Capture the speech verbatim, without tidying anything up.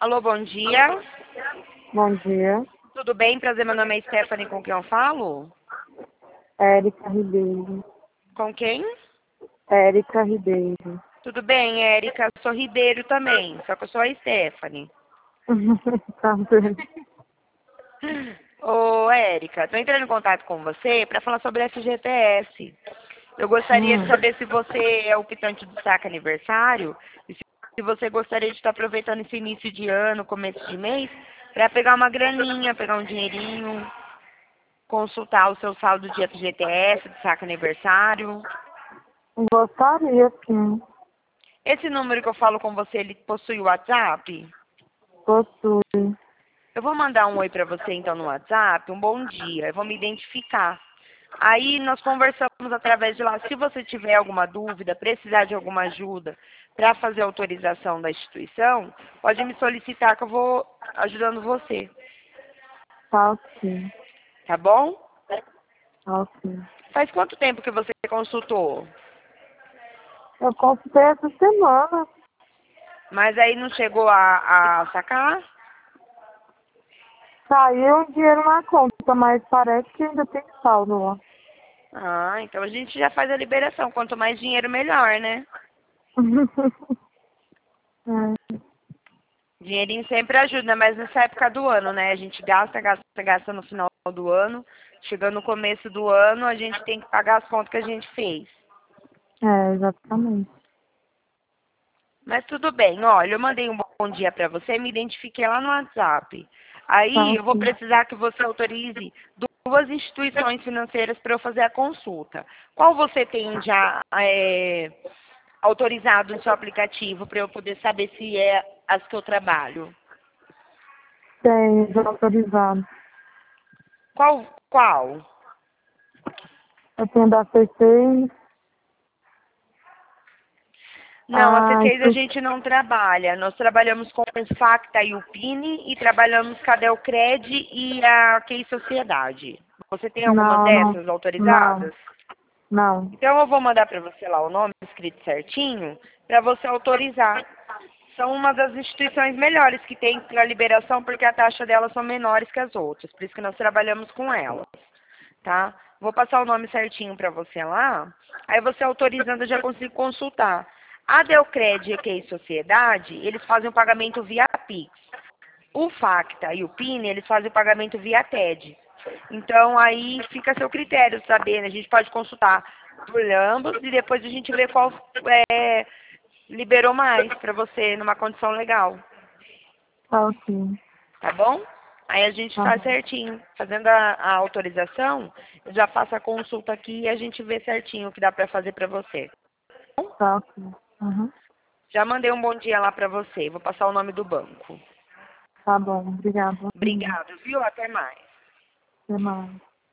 Alô, bom dia. Bom dia. Tudo bem? Prazer, meu nome é Stephanie, com quem eu falo? Érica Ribeiro. Com quem? Érica Ribeiro. Tudo bem, Érica. Sou Ribeiro também, só que eu sou a Stephanie. Tá bem. Ô, Érica, tô entrando em contato com você para falar sobre F G T S. Eu gostaria de Hum. saber se você é o quitante do saque aniversário e se se você gostaria de estar aproveitando esse início de ano, começo de mês, para pegar uma graninha, pegar um dinheirinho, consultar o seu saldo de F G T S, do saque aniversário. Gostaria, sim. Esse número que eu falo com você, ele possui o WhatsApp? Possui. Eu vou mandar um oi para você então no WhatsApp, um bom dia, eu vou me identificar. Aí nós conversamos através de lá. Se você tiver alguma dúvida, precisar de alguma ajuda para fazer a autorização da instituição, pode me solicitar que eu vou ajudando você, Tá ok. tá bom? Tá ok. Faz quanto tempo que você consultou? Eu consultei essa semana. Mas aí não chegou a, a sacar? Saiu um dinheiro na conta, mas parece que ainda tem saldo lá. Ah, então a gente já faz a liberação. Quanto mais dinheiro, melhor, né? É. Dinheirinho sempre ajuda, mas nessa época do ano, né? A gente gasta, gasta, gasta no final do ano. Chegando no começo do ano, a gente tem que pagar as contas que a gente fez. É, exatamente. Mas tudo bem, olha, eu mandei um bom dia pra você, me identifiquei lá no WhatsApp. Tá Aí eu vou ok. precisar que você autorize duas instituições financeiras para eu fazer a consulta. Qual você tem já é, autorizado no seu aplicativo para eu poder saber se é as que eu trabalho? Tem autorizado. Qual? Qual? Eu tenho da C seis, Não, a a C seis a Estu- gente não trabalha. Nós trabalhamos com o Facta e o Pini e trabalhamos com a Delcred e a Key Sociedade. Você tem algumas Não, não, dessas não, autorizadas? não. Então eu vou mandar para você lá o nome escrito certinho para você autorizar. São uma das instituições melhores que tem para liberação porque a taxa delas são menores que as outras. Por isso que nós trabalhamos com elas, tá? Vou passar o nome certinho para você lá. Aí você autorizando eu já consigo consultar. A Delcred e a Key Sociedade, eles fazem o pagamento via Pix. O Facta e o Pini, eles fazem o pagamento via T E D. Então, aí fica a seu critério saber, né? A gente pode consultar por ambos e depois a gente vê qual é, liberou mais para você numa condição legal, Tá ok. tá bom? Aí a gente Tá faz bom. certinho. Fazendo a, a autorização, eu já faço a consulta aqui e a gente vê certinho o que dá para fazer para você. Tá ok. Uhum. Já mandei um bom dia lá para você. Vou passar o nome do banco. Tá bom. Obrigada. Bom dia. Obrigado, viu? Até mais. Até mais.